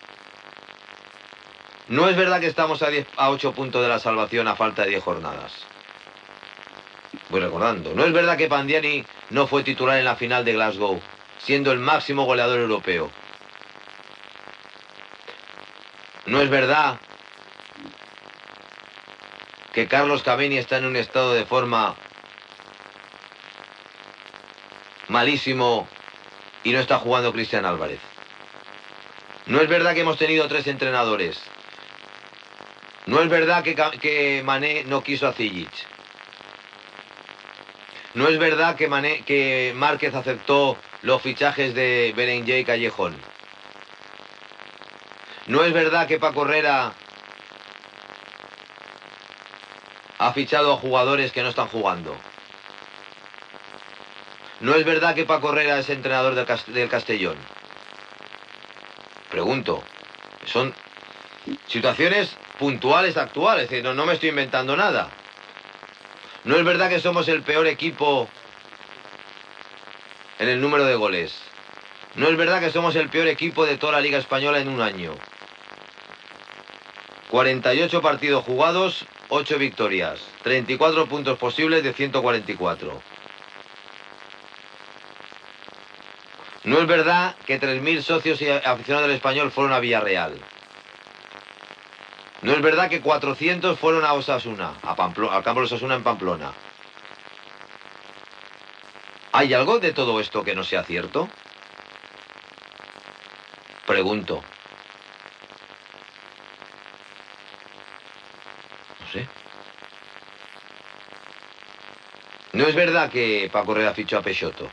¿No es verdad que estamos a 8 puntos de la salvación a falta de 10 jornadas? Voy recordando. ¿No es verdad que Pandiani no fue titular en la final de Glasgow, siendo el máximo goleador europeo? ¿No es verdad que Carlos Cavani está en un estado de forma malísimo y no está jugando Cristian Álvarez? ¿No es verdad que hemos tenido 3 entrenadores? ¿No es verdad que Mané no quiso a Zijic? ¿No es verdad que Márquez aceptó los fichajes de Berenguer y Callejón? ¿No es verdad que Paco Herrera ha fichado a jugadores que no están jugando? ¿No es verdad que Paco Herrera es entrenador del Castellón? Pregunto. Son situaciones puntuales, actuales. Es decir, no me estoy inventando nada. ¿No es verdad que somos el peor equipo en el número de goles? ¿No es verdad que somos el peor equipo de toda la Liga Española en un año? 48 partidos jugados, 8 victorias, 34 puntos posibles de 144. ¿No es verdad que 3.000 socios y aficionados del Español fueron a Villarreal? ¿No es verdad que 400 fueron a Osasuna, al campo de Osasuna en Pamplona? ¿Hay algo de todo esto que no sea cierto? Pregunto. No sé. ¿No es verdad que Paco Herrera fichó a Peixoto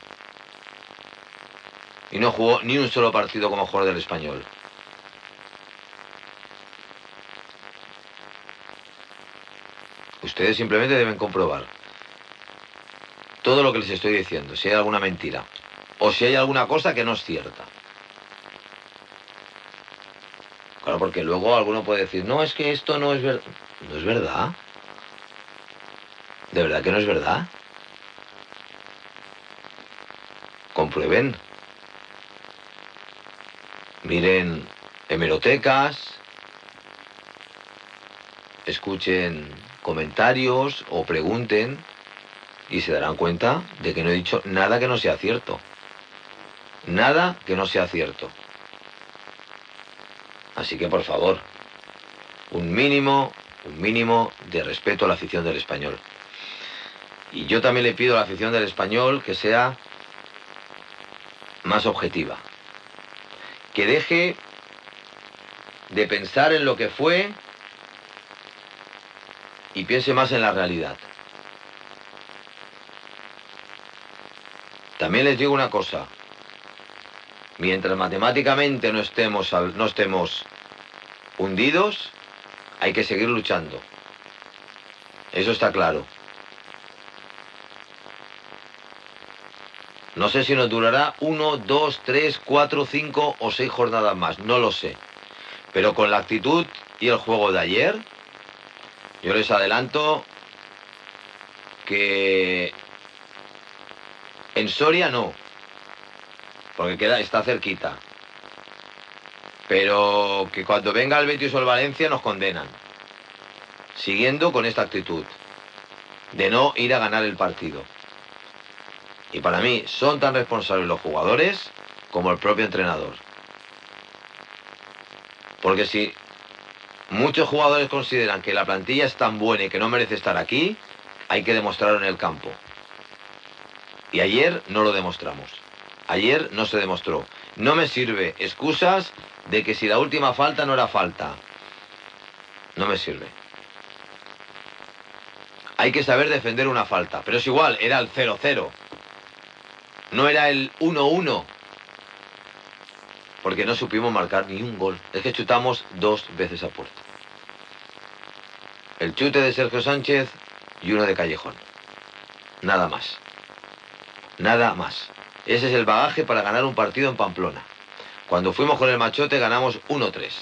y no jugó ni un solo partido como jugador del Español? Ustedes simplemente deben comprobar todo lo que les estoy diciendo, si hay alguna mentira o si hay alguna cosa que no es cierta. Claro, porque luego alguno puede decir, no, es que esto no es verdad. ¿No es verdad? ¿De verdad que no es verdad? Comprueben. Miren hemerotecas, escuchen comentarios o pregunten y se darán cuenta de que no he dicho nada que no sea cierto. Nada que no sea cierto. Así que, por favor, un mínimo de respeto a la afición del Español. Y yo también le pido a la afición del Español que sea más objetiva. Que deje de pensar en lo que fue y piense más en la realidad. También les digo una cosa. Mientras matemáticamente no estemos hundidos, hay que seguir luchando. Eso está claro. No sé si nos durará 1, 2, 3, 4, 5 o 6 jornadas más, no lo sé. Pero con la actitud y el juego de ayer, yo les adelanto que en Soria no, porque está cerquita. Pero que cuando venga el Betis o el Valencia nos condenan, siguiendo con esta actitud de no ir a ganar el partido. Y para mí son tan responsables los jugadores como el propio entrenador. Porque si muchos jugadores consideran que la plantilla es tan buena y que no merece estar aquí, hay que demostrarlo en el campo. Y ayer no lo demostramos. Ayer no se demostró. No me sirve excusas de que si la última falta no era falta. No me sirve. Hay que saber defender una falta. Pero es igual, era el 0-0. No era el 1-1. Porque no supimos marcar ni un gol. Es que chutamos 2 veces a puerta. El chute de Sergio Sánchez y uno de Callejón. Nada más. Nada más. Ese es el bagaje para ganar un partido en Pamplona. Cuando fuimos con el Machote ganamos 1-3.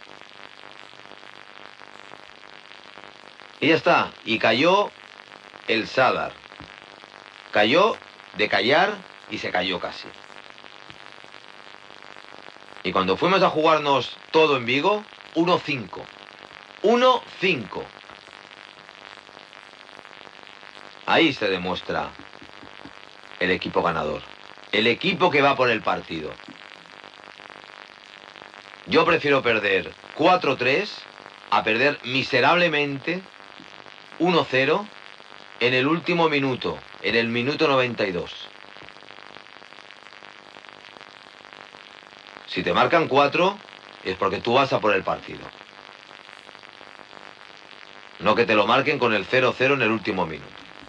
Y ya está. Y cayó el Sadar. Cayó de callar y se cayó casi. Y cuando fuimos a jugarnos todo en Vigo, 1-5. 1-5. Ahí se demuestra el equipo ganador. El equipo que va por el partido. Yo prefiero perder 4-3 a perder miserablemente 1-0 en el último minuto, en el minuto 92. Si te marcan 4 es porque tú vas a por el partido. No que te lo marquen con el 0-0 en el último minuto.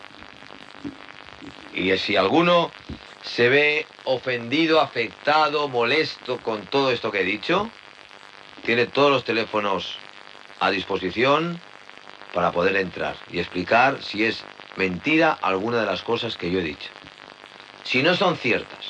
Y si alguno se ve ofendido, afectado, molesto con todo esto que he dicho, tiene todos los teléfonos a disposición para poder entrar y explicar si es mentira alguna de las cosas que yo he dicho. Si no son ciertas,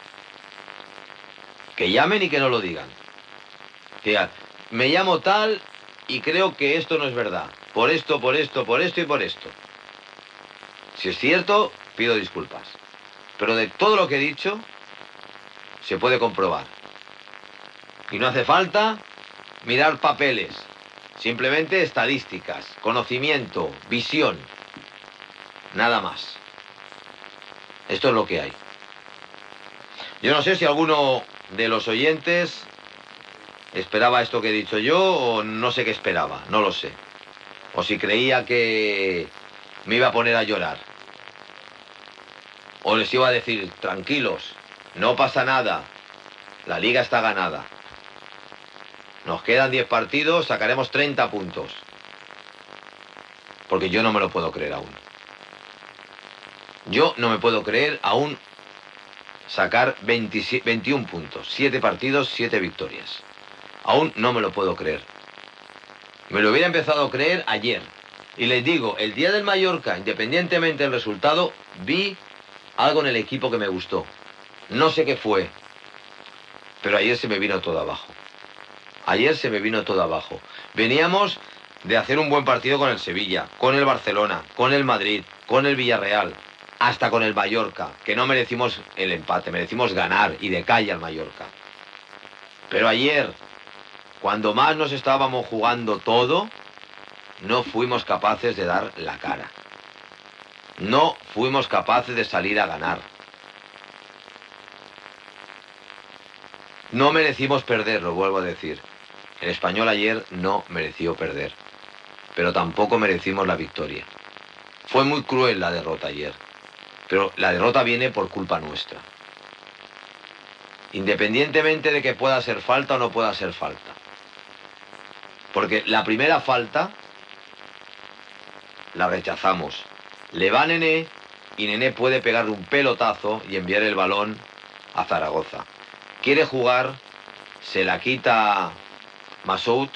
que llamen y que no lo digan. Que digan, me llamo tal y creo que esto no es verdad. Por esto, por esto, por esto y por esto. Si es cierto, pido disculpas. Pero de todo lo que he dicho, se puede comprobar. Y no hace falta mirar papeles. Simplemente estadísticas, conocimiento, visión. Nada más. Esto es lo que hay. Yo no sé si alguno de los oyentes esperaba esto que he dicho yo o no sé qué esperaba, no lo sé. O si creía que me iba a poner a llorar. O les iba a decir, tranquilos, no pasa nada, la liga está ganada. Nos quedan 10 partidos, sacaremos 30 puntos. Porque yo no me lo puedo creer aún. Yo no me puedo creer aún sacar 21 puntos. 7 partidos, 7 victorias. Aún no me lo puedo creer. Me lo hubiera empezado a creer ayer. Y les digo, el día del Mallorca, independientemente del resultado, vi algo en el equipo que me gustó. No sé qué fue. Pero ayer se me vino todo abajo. Ayer se me vino todo abajo. Veníamos de hacer un buen partido con el Sevilla, con el Barcelona, con el Madrid, con el Villarreal, hasta con el Mallorca, que no merecimos el empate, merecimos ganar y de calle al Mallorca. Pero ayer, cuando más nos estábamos jugando todo, no fuimos capaces de dar la cara. No fuimos capaces de salir a ganar. No merecimos perder, lo vuelvo a decir. El Español ayer no mereció perder, pero tampoco merecimos la victoria. Fue muy cruel la derrota ayer, pero la derrota viene por culpa nuestra. Independientemente de que pueda ser falta o no pueda ser falta. Porque la primera falta la rechazamos. Le va Nené y Nené puede pegarle un pelotazo y enviar el balón a Zaragoza. Quiere jugar, se la quita Masoud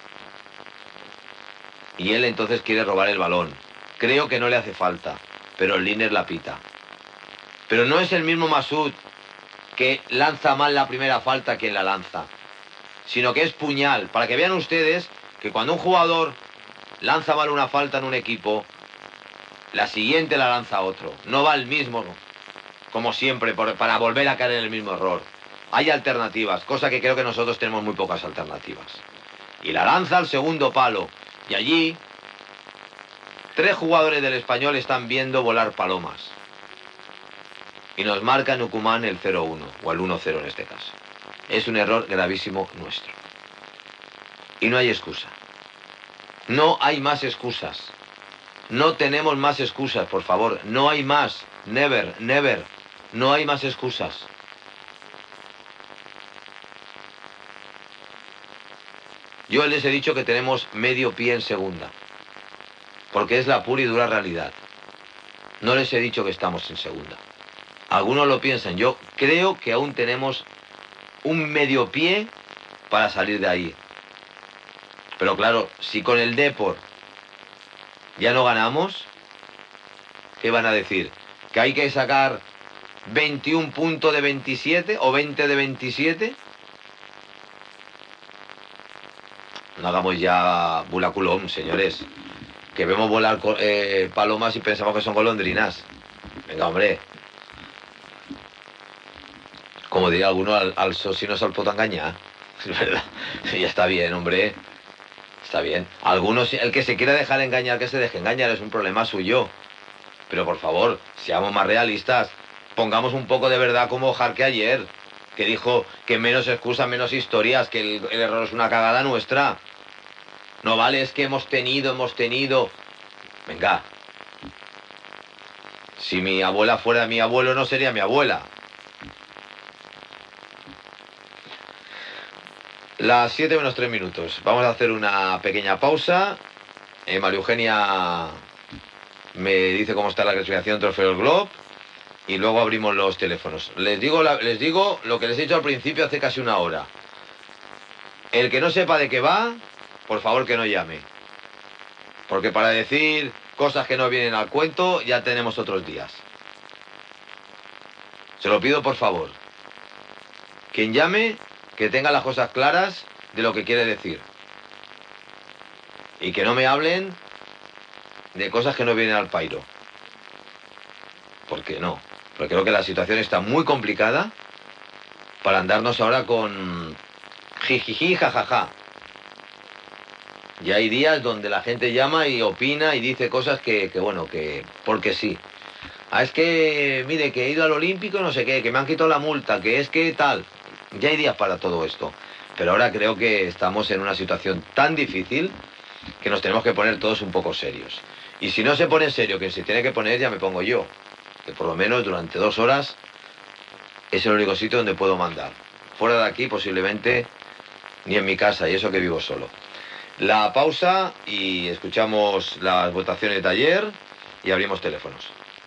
y él entonces quiere robar el balón. Creo que no le hace falta, pero el Liner la pita. Pero no es el mismo Masud que lanza mal la primera falta quien la lanza, sino que es puñal. Para que vean ustedes que cuando un jugador lanza mal una falta en un equipo, la siguiente la lanza otro. No va el mismo, como siempre, para volver a caer en el mismo error. Hay alternativas, cosa que creo que nosotros tenemos muy pocas alternativas. Y la lanza al segundo palo. Y allí, 3 jugadores del Español están viendo volar palomas. Y nos marca Nucumán el 0-1, o el 1-0 en este caso. Es un error gravísimo nuestro. Y no hay excusa. No hay más excusas. No tenemos más excusas, por favor. No hay más. Never, never. No hay más excusas. Yo les he dicho que tenemos medio pie en segunda. Porque es la pura y dura realidad. No les he dicho que estamos en segunda. Algunos lo piensan. Yo creo que aún tenemos un medio pie para salir de ahí. Pero claro, si con el Depor ya no ganamos, ¿qué van a decir? ¿Que hay que sacar 21 puntos de 27 o 20 de 27? No hagamos ya bulaculón, señores. Que vemos volar palomas y pensamos que son golondrinas. Venga, hombre. Como diría alguno, al socio no se al puto engañar. Es verdad. Ya está bien, hombre. Está bien. Algunos, el que se quiera dejar engañar, que se deje engañar, es un problema suyo. Pero por favor, seamos más realistas. Pongamos un poco de verdad como Jarque ayer, que dijo que menos excusas, menos historias, que el error es una cagada nuestra. No vale, es que hemos tenido. Venga. Si mi abuela fuera mi abuelo, no sería mi abuela. Las 7 menos 3 minutos. Vamos a hacer una pequeña pausa. María Eugenia me dice cómo está la clasificación Trofeo El Glob. Y luego abrimos los teléfonos. Les digo lo que les he dicho al principio hace casi una hora. El que no sepa de qué va, por favor que no llame. Porque para decir cosas que no vienen al cuento, ya tenemos otros días. Se lo pido por favor. Quien llame, que tenga las cosas claras de lo que quiere decir. Y que no me hablen de cosas que no vienen al pairo. ¿Por qué no? Porque creo que la situación está muy complicada para andarnos ahora con jijiji, jajaja. Ya hay días donde la gente llama y opina y dice cosas que porque sí. Ah, es que, mire, que he ido al Olímpico y no sé qué, que me han quitado la multa, que es que tal. Ya hay días para todo esto. Pero ahora creo que estamos en una situación tan difícil que nos tenemos que poner todos un poco serios. Y si no se pone en serio, quien se tiene que poner ya me pongo yo. Que por lo menos durante 2 horas es el único sitio donde puedo mandar. Fuera de aquí posiblemente ni en mi casa, y eso que vivo solo. La pausa y escuchamos las votaciones de ayer y abrimos teléfonos.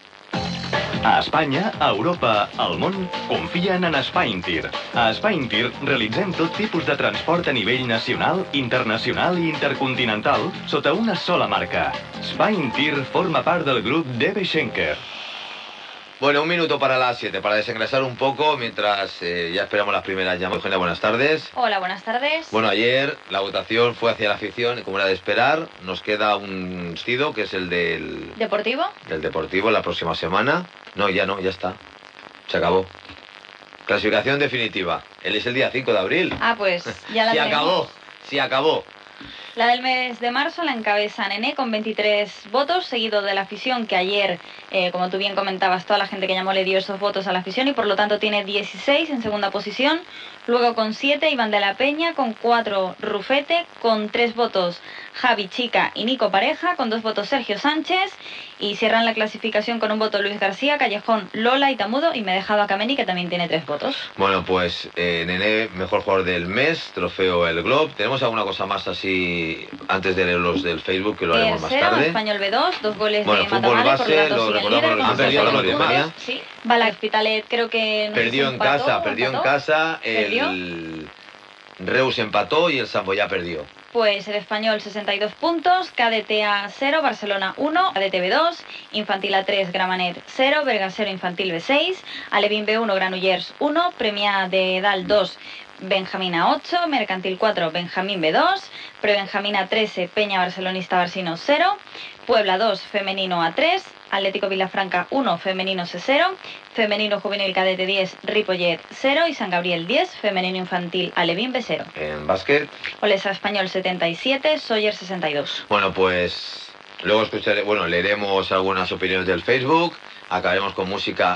A Espanya, a Europa, al món, confien en Spaintir. A Spaintir realitzem tot tipus de transport a nivell nacional, internacional i intercontinental sota una sola marca. Spaintir forma part del grup DB Schenker. Bueno, 1 minuto para las 7, para desengrasar un poco, mientras ya esperamos las primeras llamadas. Eugenia, buenas tardes. Hola, buenas tardes. Bueno, ayer la votación fue hacia la afición, y como era de esperar, nos queda un vestido, que es el del ¿Deportivo? Del Deportivo, la próxima semana. No, ya está. Se acabó. Clasificación definitiva. Él es el día 5 de abril. Ah, pues ya la tenemos. Sí acabó. La del mes de marzo la encabeza Nené con 23 votos, seguido de la afición, que ayer, como tú bien comentabas, toda la gente que llamó le dio esos votos a la afición y por lo tanto tiene 16 en segunda posición. Luego con 7 Iván de la Peña, con 4 Rufete, con 3 votos Javi Chica y Nico Pareja, con 2 votos Sergio Sánchez y cierran la clasificación con un voto Luis García, Callejón, Lola y Tamudo y me he dejado a Kameni, que también tiene 3 votos. Bueno, pues Nené, mejor jugador del mes, trofeo El Glob. ¿Tenemos alguna cosa más así antes de los del Facebook, que lo haremos más tarde? Español B2, 2 goles bueno, de fútbol Matamala, base, por lo tanto lo sigue líder, recordamos, con lo perdió la 60 María. puntos. Sí. Bala Hospitalet creo que no perdió sé, en casa, el Reus empató y el Samboyá perdió. Pues el Español 62 puntos, cadete A 0, Barcelona 1, cadete B2, infantil A3, Gramenet 0, Berga 0, infantil B6, Alevín B1, Granollers 1, Premià de Dalt 2, Benjamín A8, Mercantil 4, Benjamín B2, Prebenjamín A13, Peña Barcelonista Barsino 0, Puebla 2, Femenino A3, Atlético Vilafranca 1, Femenino C0, Femenino Juvenil Cadete 10, Ripollet 0 y San Gabriel 10, Femenino Infantil Alevín B0. En básquet. Olesa Español 77, Sóller 62. Bueno, pues luego leeremos algunas opiniones del Facebook. Acabaremos con música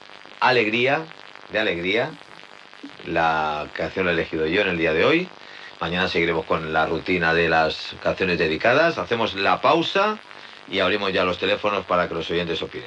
de alegría. La canción la he elegido yo en el día de hoy. Mañana seguiremos con la rutina de las canciones dedicadas. Hacemos la pausa y abrimos ya los teléfonos para que los oyentes opinen.